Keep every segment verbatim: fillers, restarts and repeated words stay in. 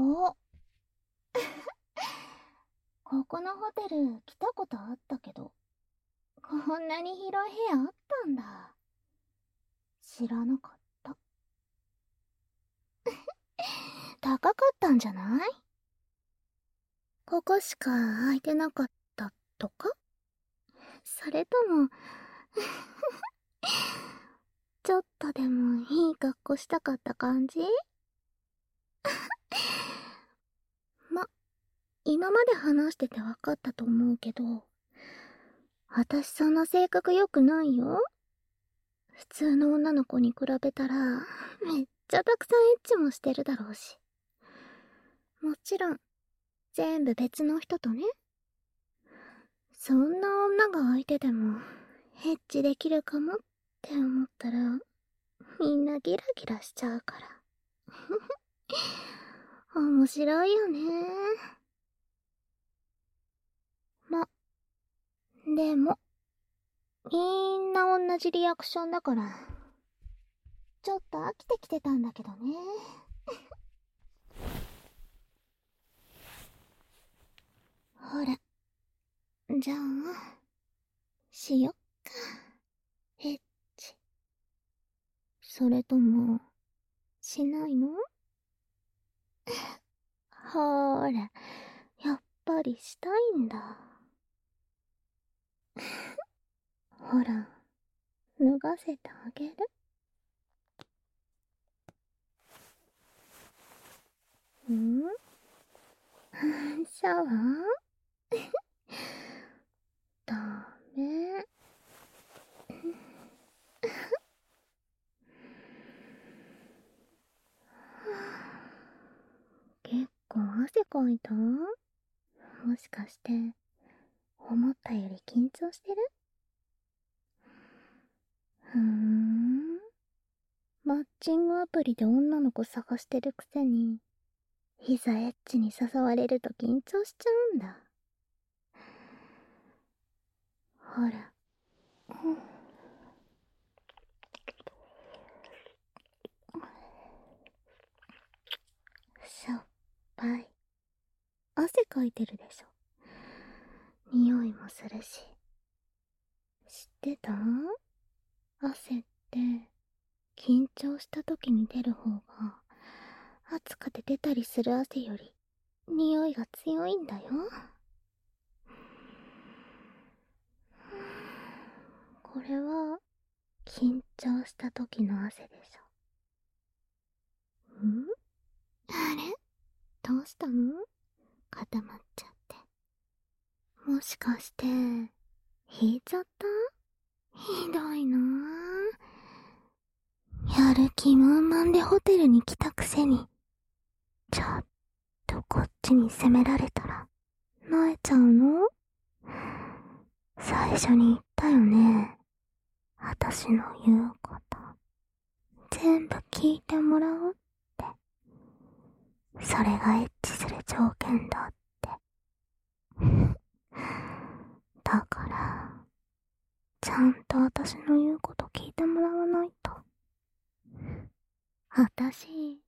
おここのホテル来たことあったけど、こんなに広い部屋あったんだ。知らなかった。高かったんじゃない？ここしか空いてなかったとか？それともちょっとでもいい格好したかった感じ？ま、今まで話してて分かったと思うけど、私そんな性格良くないよ。普通の女の子に比べたらめっちゃたくさんエッチもしてるだろうし。もちろん全部別の人とね。そんな女が相手でもエッチできるかもって思ったらみんなギラギラしちゃうから面白いよね。ま、でもみんな同じリアクションだからちょっと飽きてきてたんだけどね。ほら、じゃあしよっか。エッチ。それともしないの？ほーら、やっぱりしたいんだ。ほら、脱がせてあげる。ん？シャワー？ダメ。結構汗かいた？もしかして思ったより緊張してる？ふーん。マッチングアプリで女の子探してるくせにいざエッチに誘われると緊張しちゃうんだ。ほら、しょっぱい。汗かいてるでしょ。匂いもするし。知ってた？汗って緊張した時に出る方が暑くて出たりする汗より匂いが強いんだよ。これは緊張した時の汗でしょ。ん？あれ？どうしたの？固まっちゃって。もしかして引いちゃった？ひどいなぁ。やる気満々でホテルに来たくせにちょっとこっちに責められたら萎えちゃうの？最初に言ったよね。私の言うこと全部聞いてもらおうって。それがエッチする条件だって。だからちゃんと私の言うこと聞いてもらわないと。私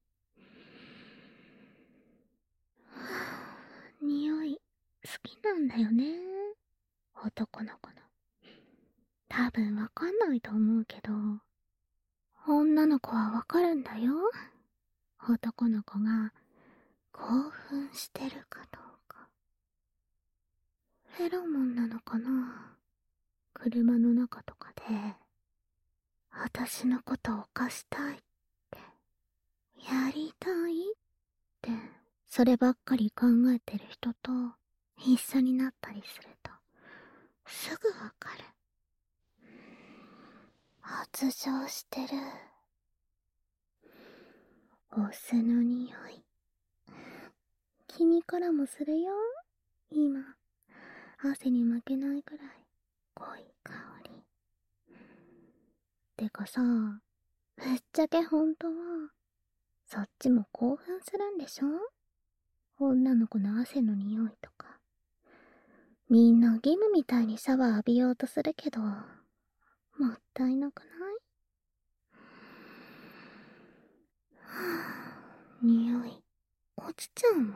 匂い好きなんだよね。男の子の。多分わかんないと思うけど女の子はわかるんだよ。男の子が興奮してるかどうか。フェロモンなのかな？車の中とかで私のことを犯したいってやりたいってそればっかり考えてる人と一緒になったりするとすぐわかる。発情してる。お酢の匂い君からもするよ。今汗に負けないくらい濃い香り。てかさ、ぶっちゃけほんとはそっちも興奮するんでしょ？女の子の汗の匂いとか。みんな義務みたいにシャワー浴びようとするけどもったいなくない？はぁ、匂い落ちちゃうもん。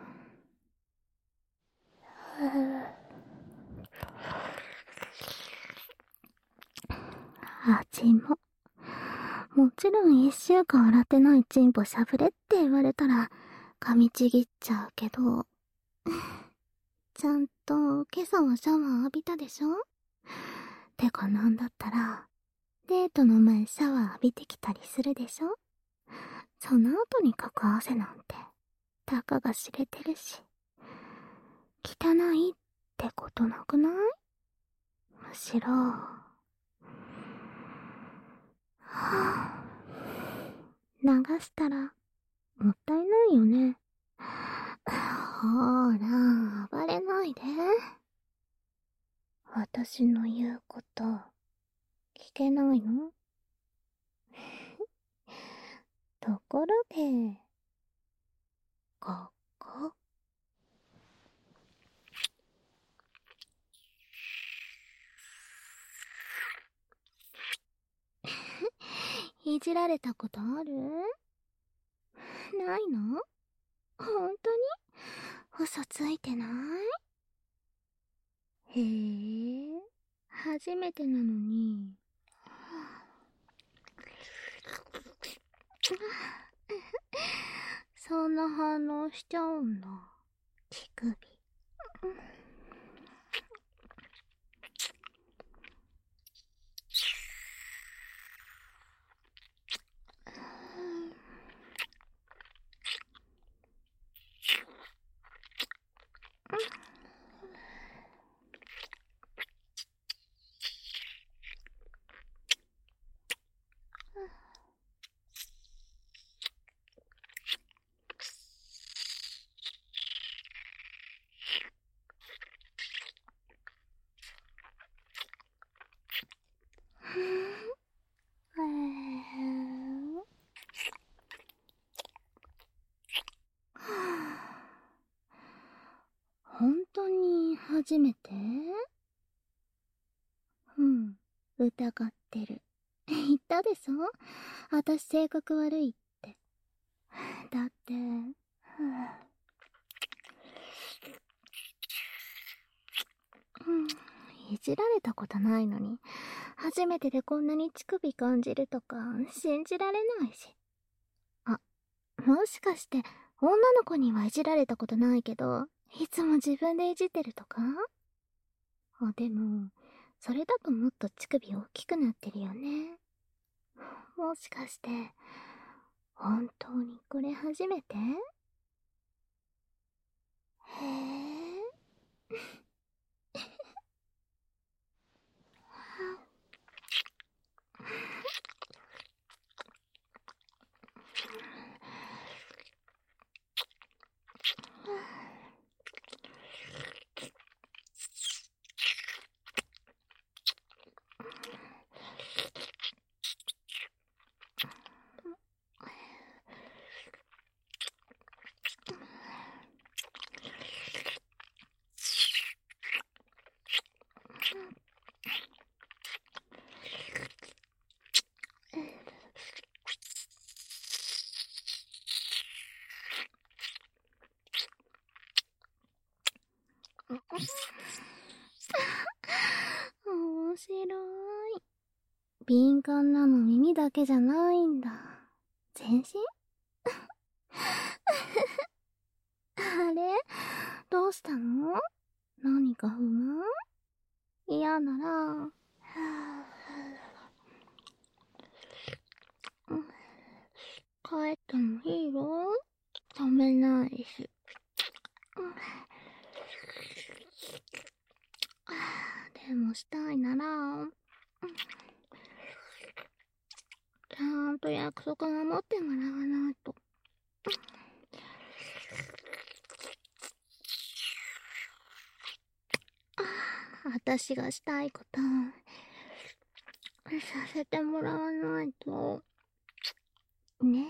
味も。もちろん一週間洗ってないチンポしゃぶれって言われたら噛みちぎっちゃうけど、ちゃんと今朝はシャワー浴びたでしょ？てかなんだったら、デートの前シャワー浴びてきたりするでしょ？その後にかく汗なんて、たかが知れてるし。汚いってことなくない？むしろ、はぁ、流したら、もったいないよね。ほーら、暴れないで。私の言うこと、聞けないの？ところで、ここ。いじられたことある？ないの？ほんとに？嘘ついてない？へえ、初めてなのに。そんな反応しちゃうんだ。乳首。本当に初めて？うん、疑ってる。言ったでしょ？私性格悪いって。だって、うん、いじられたことないのに、初めてでこんなに乳首感じるとか信じられないし。あ、もしかして女の子にはいじられたことないけど、いつも自分でいじってるとか？あ、でも、それだともっと乳首大きくなってるよね。もしかして、本当にこれ初めて？へえ。面白い。敏感なの耳だけじゃないんだ。全身？あれ？どうしたの？何か不満？嫌なら、帰ってもいいよ。止めないし。でもしたいなら、ちゃんと約束守ってもらわないと。私がしたいことさせてもらわないとね。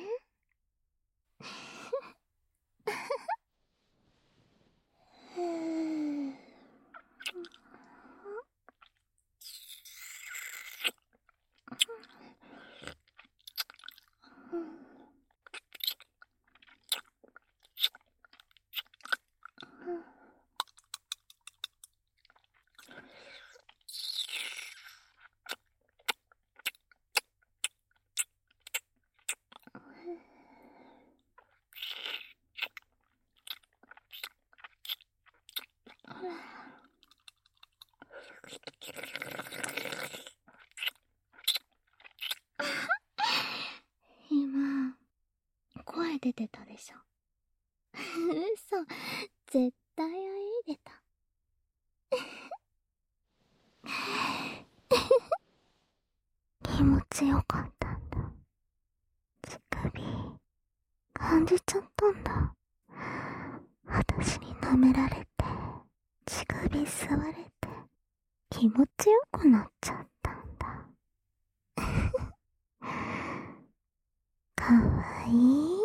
れてたでしょ。嘘、絶対あえいでた。気持ちよかったんだ。乳首、感じちゃったんだ。私に舐められて、乳首吸われて、気持ちよくなっちゃったんだ。かわいい。